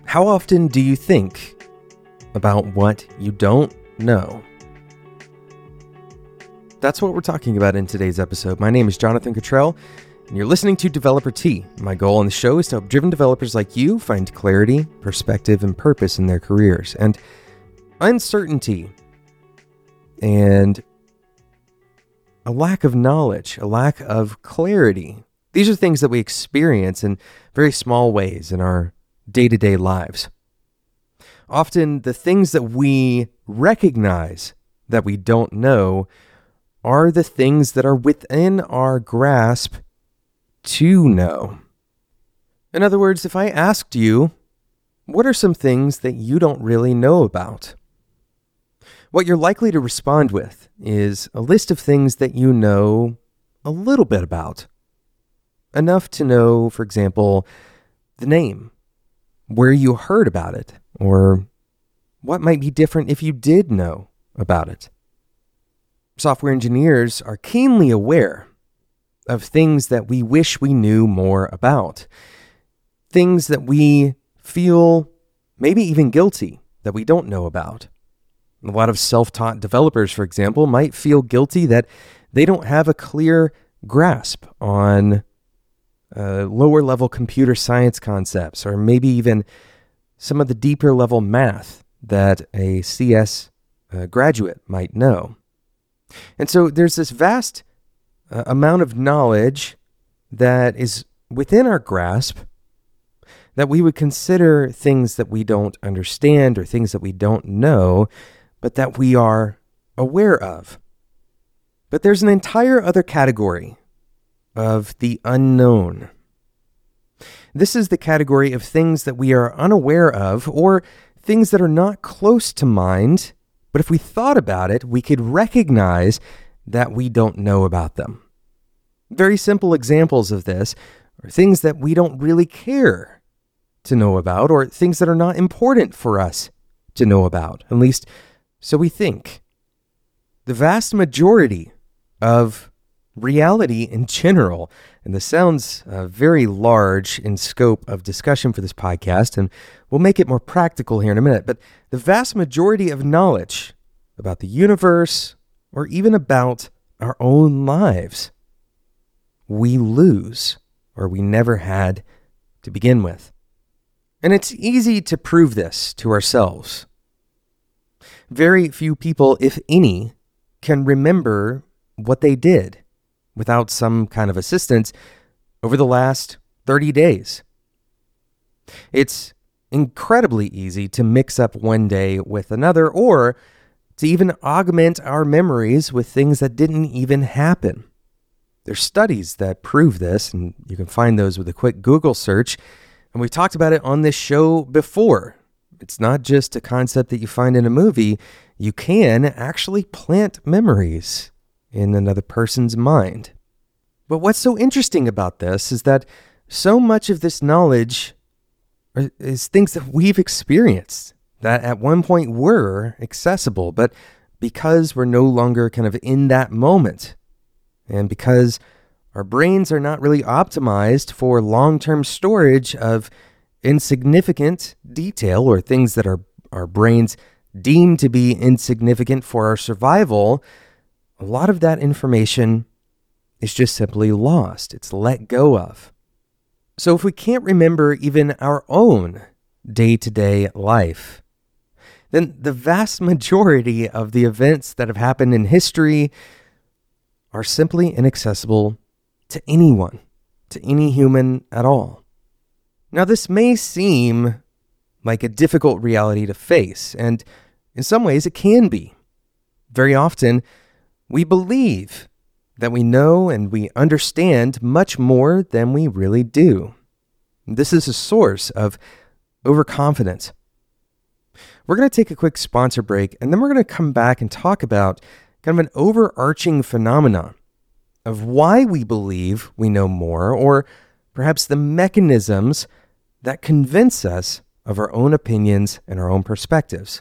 How often do you think about what you don't know? That's what we're talking about in today's episode. My name is Jonathan Cottrell, and you're listening to Developer Tea. My goal on the show is to help driven developers like you find clarity, perspective, and purpose in their careers. And uncertainty and a lack of knowledge, a lack of clarity, these are things that we experience in very small ways in our day-to-day lives. Often the things that we recognize that we don't know are the things that are within our grasp to know. In other words, if I asked you, what are some things that you don't really know about? What you're likely to respond with is a list of things that you know a little bit about. Enough to know, for example, the name, where you heard about it, or what might be different if you did know about it. Software engineers are keenly aware of things that we wish we knew more about. Things that we feel maybe even guilty that we don't know about. A lot of self-taught developers, for example, might feel guilty that they don't have a clear grasp on lower level computer science concepts, or maybe even some of the deeper level math that a CS graduate might know. And so there's this vast amount of knowledge that is within our grasp that we would consider things that we don't understand or things that we don't know, but that we are aware of. But there's an entire other category of the unknown. This is the category of things that we are unaware of, or things that are not close to mind, but if we thought about it, we could recognize that we don't know about them. Very simple examples of this are things that we don't really care to know about, or things that are not important for us to know about, at least so we think. The vast majority of reality in general, and this sounds very large in scope of discussion for this podcast, and we'll make it more practical here in a minute, but the vast majority of knowledge about the universe, or even about our own lives, we lose, or we never had to begin with. And it's easy to prove this to ourselves. Very few people, if any, can remember what they did without some kind of assistance over the last 30 days. It's incredibly easy to mix up one day with another, or to even augment our memories with things that didn't even happen. There's studies that prove this, and you can find those with a quick Google search, and we've talked about it on this show before. It's not just a concept that you find in a movie. You can actually plant memories in another person's mind. But what's so interesting about this is that so much of this knowledge is things that we've experienced that at one point were accessible, but because we're no longer kind of in that moment, and because our brains are not really optimized for long-term storage of insignificant detail, or things that our brains deem to be insignificant for our survival, a lot of that information is just simply lost. It's let go of. So if we can't remember even our own day-to-day life, then the vast majority of the events that have happened in history are simply inaccessible to anyone, to any human at all. Now, this may seem like a difficult reality to face, and in some ways it can be. Very often, we believe that we know and we understand much more than we really do. This is a source of overconfidence. We're going to take a quick sponsor break, and then we're going to come back and talk about kind of an overarching phenomenon of why we believe we know more, or perhaps the mechanisms that convince us of our own opinions and our own perspectives.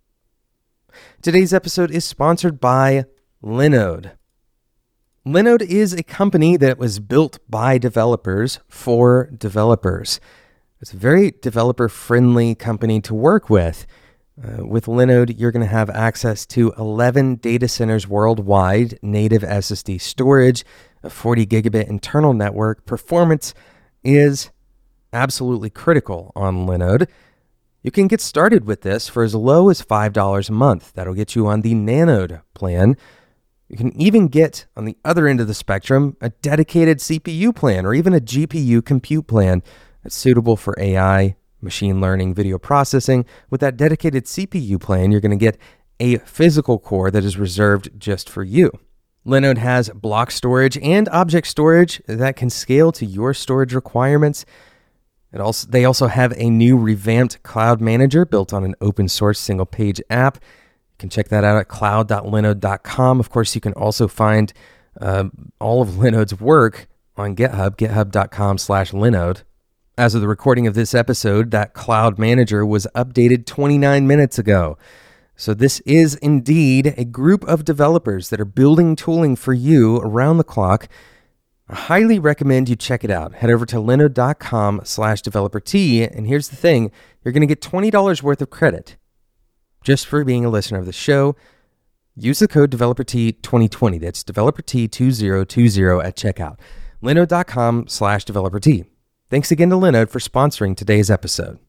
Today's episode is sponsored by Linode. Linode is a company that was built by developers for developers. It's a very developer-friendly company to work with. With Linode, you're going to have access to 11 data centers worldwide, native SSD storage, a 40 gigabit internal network. Performance is absolutely critical on Linode. You can get started with this for as low as $5 a month. That'll get you on the Nanode plan. You can even get, on the other end of the spectrum, a dedicated CPU plan or even a GPU compute plan that's suitable for AI, machine learning, video processing. With that dedicated CPU plan, you're going to get a physical core that is reserved just for you. Linode has block storage and object storage that can scale to your storage requirements. They also have a new revamped cloud manager built on an open source single page app. You can check that out at cloud.linode.com. Of course, you can also find all of Linode's work on GitHub, github.com/Linode. As of the recording of this episode, that cloud manager was updated 29 minutes ago. So this is indeed a group of developers that are building tooling for you around the clock. I highly recommend you check it out. Head over to linode.com/developer-t, and here's the thing. You're going to get $20 worth of credit just for being a listener of the show. Use the code DeveloperT2020. That's DeveloperT2020 at checkout. linode.com/developer-t. Thanks again to Linode for sponsoring today's episode.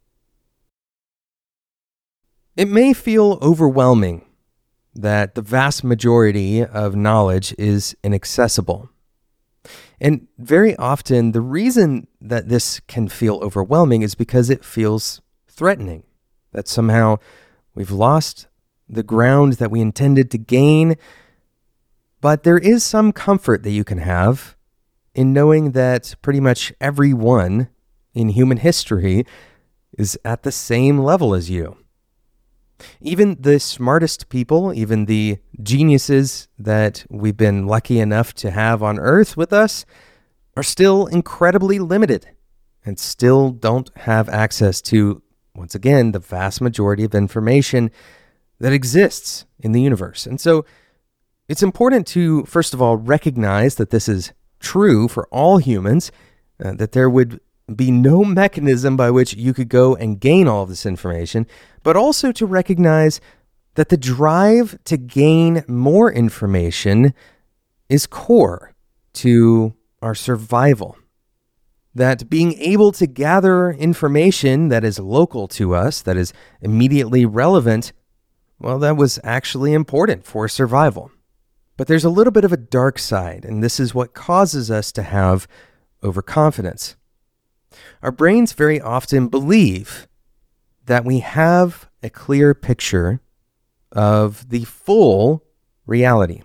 It may feel overwhelming that the vast majority of knowledge is inaccessible. And very often, the reason that this can feel overwhelming is because it feels threatening, that somehow we've lost the ground that we intended to gain. But there is some comfort that you can have in knowing that pretty much everyone in human history is at the same level as you. Even the smartest people, even the geniuses that we've been lucky enough to have on Earth with us, are still incredibly limited and still don't have access to, once again, the vast majority of information that exists in the universe. And so it's important to, first of all, recognize that this is true for all humans, that there would be no mechanism by which you could go and gain all of this information, but also to recognize that the drive to gain more information is core to our survival. That being able to gather information that is local to us, that is immediately relevant, well, that was actually important for survival. But there's a little bit of a dark side, and this is what causes us to have overconfidence. Our brains very often believe that we have a clear picture of the full reality.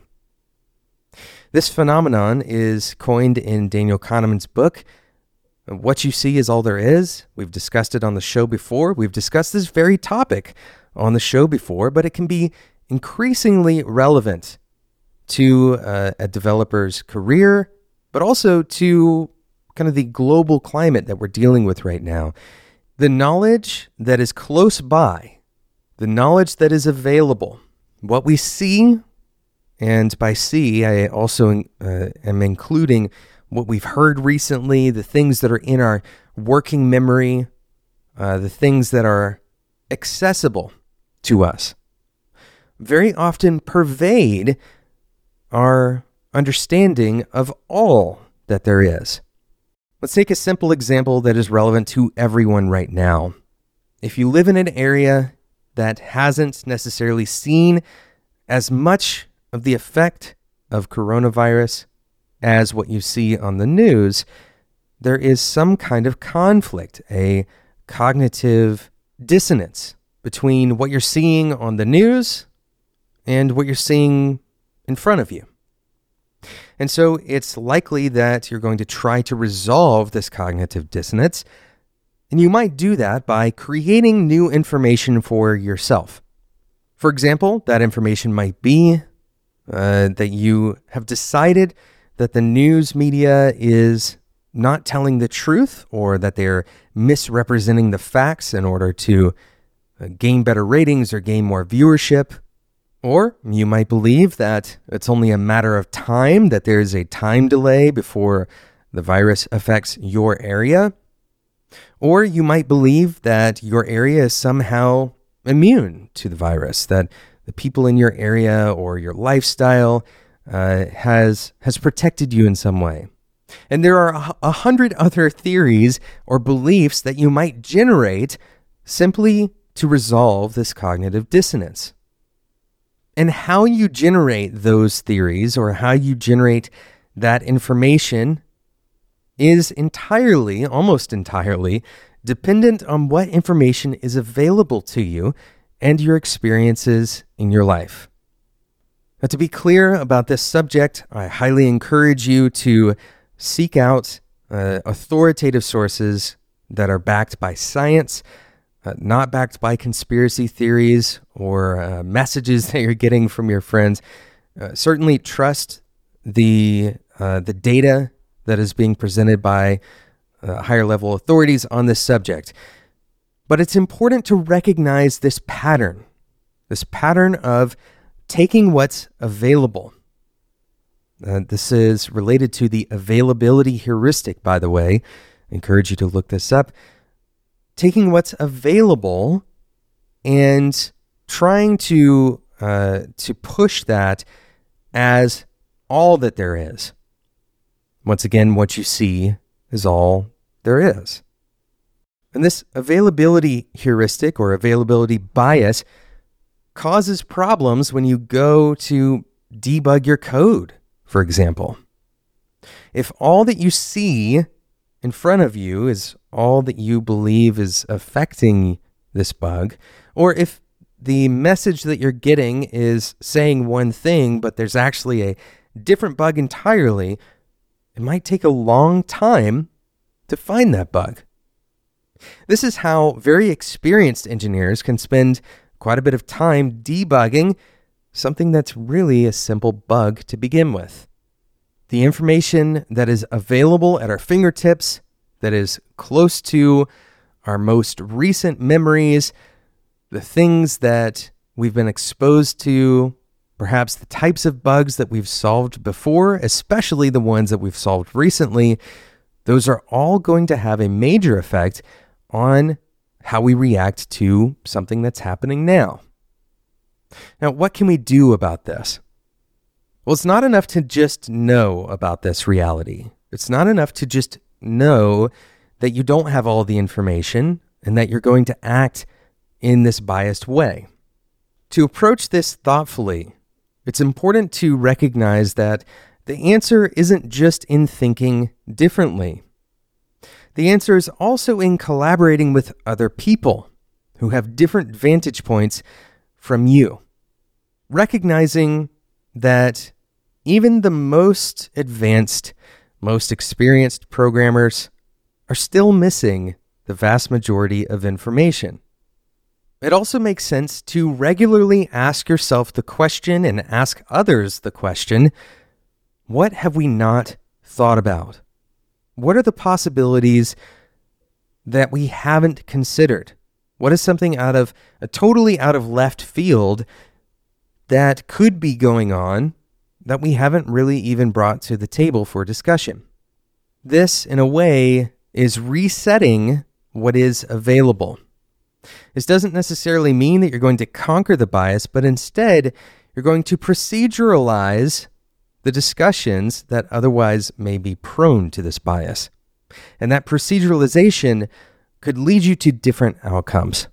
This phenomenon is coined in Daniel Kahneman's book, What You See Is All There Is. We've discussed it on the show before. We've discussed this very topic on the show before, but it can be increasingly relevant to a developer's career, but also to kind of the global climate that we're dealing with right now. The knowledge that is close by, the knowledge that is available, what we see, and by see, I also am including what we've heard recently, the things that are in our working memory, the things that are accessible to us, very often pervade our understanding of all that there is. Let's take a simple example that is relevant to everyone right now. If you live in an area that hasn't necessarily seen as much of the effect of coronavirus as what you see on the news, there is some kind of conflict, a cognitive dissonance between what you're seeing on the news and what you're seeing in front of you. And so it's likely that you're going to try to resolve this cognitive dissonance, and you might do that by creating new information for yourself. For example, that information might be that you have decided that the news media is not telling the truth, or that they're misrepresenting the facts in order to gain better ratings or gain more viewership. Or you might believe that it's only a matter of time, that there's a time delay before the virus affects your area. Or you might believe that your area is somehow immune to the virus, that the people in your area or your lifestyle has protected you in some way. And there are 100 other theories or beliefs that you might generate simply to resolve this cognitive dissonance. And how you generate those theories or how you generate that information is almost entirely, dependent on what information is available to you and your experiences in your life. Now, to be clear about this subject, I highly encourage you to seek out authoritative sources that are backed by science, not backed by conspiracy theories or messages that you're getting from your friends. Certainly trust the data that is being presented by higher level authorities on this subject. But it's important to recognize this pattern of taking what's available. This is related to the availability heuristic, by the way. I encourage you to look this up. Taking what's available and trying to push that as all that there is. Once again, what you see is all there is. And this availability heuristic or availability bias causes problems when you go to debug your code, for example. If all that you see in front of you is all that you believe is affecting this bug, or if the message that you're getting is saying one thing, but there's actually a different bug entirely, it might take a long time to find that bug. This is how very experienced engineers can spend quite a bit of time debugging something that's really a simple bug to begin with. The information that is available at our fingertips, that is close to our most recent memories, the things that we've been exposed to, perhaps the types of bugs that we've solved before, especially the ones that we've solved recently, those are all going to have a major effect on how we react to something that's happening now. Now, what can we do about this? Well, it's not enough to just know about this reality. It's not enough to just know that you don't have all the information and that you're going to act in this biased way. To approach this thoughtfully, it's important to recognize that the answer isn't just in thinking differently. The answer is also in collaborating with other people who have different vantage points from you. Recognizing that even the most advanced, most experienced programmers are still missing the vast majority of information. It also makes sense to regularly ask yourself the question and ask others the question, what have we not thought about? What are the possibilities that we haven't considered? What is something totally out of left field that could be going on that we haven't really even brought to the table for discussion? This, in a way, is resetting what is available. This doesn't necessarily mean that you're going to conquer the bias, but instead, you're going to proceduralize the discussions that otherwise may be prone to this bias. And that proceduralization could lead you to different outcomes.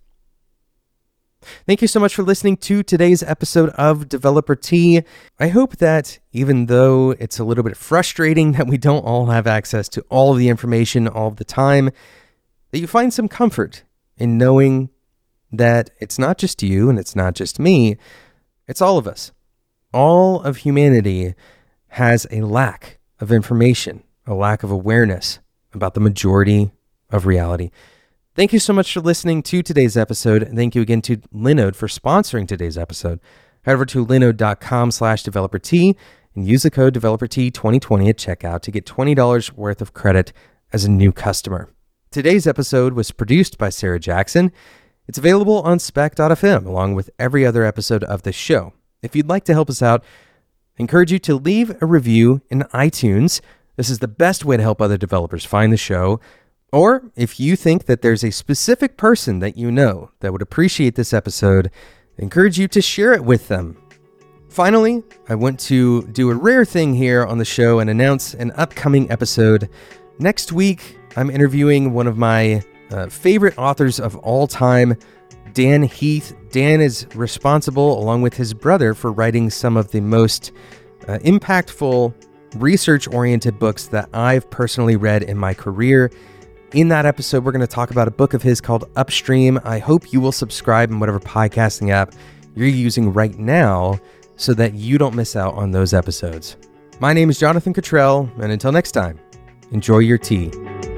Thank you so much for listening to today's episode of Developer Tea. I hope that even though it's a little bit frustrating that we don't all have access to all of the information all of the time, that you find some comfort in knowing that it's not just you and it's not just me, it's all of us. All of humanity has a lack of information, a lack of awareness about the majority of reality. Thank you so much for listening to today's episode. And thank you again to Linode for sponsoring today's episode. Head over to linode.com/developerT and use the code DeveloperT2020 at checkout to get $20 worth of credit as a new customer. Today's episode was produced by Sarah Jackson. It's available on spec.fm along with every other episode of the show. If you'd like to help us out, I encourage you to leave a review in iTunes. This is the best way to help other developers find the show. Or if you think that there's a specific person that you know that would appreciate this episode, I encourage you to share it with them. Finally, I want to do a rare thing here on the show and announce an upcoming episode. Next week, I'm interviewing one of my favorite authors of all time, Dan Heath. Dan is responsible, along with his brother, for writing some of the most impactful, research-oriented books that I've personally read in my career. In that episode, we're going to talk about a book of his called Upstream. I hope you will subscribe in whatever podcasting app you're using right now so that you don't miss out on those episodes. My name is Jonathan Cottrell, and until next time, enjoy your tea.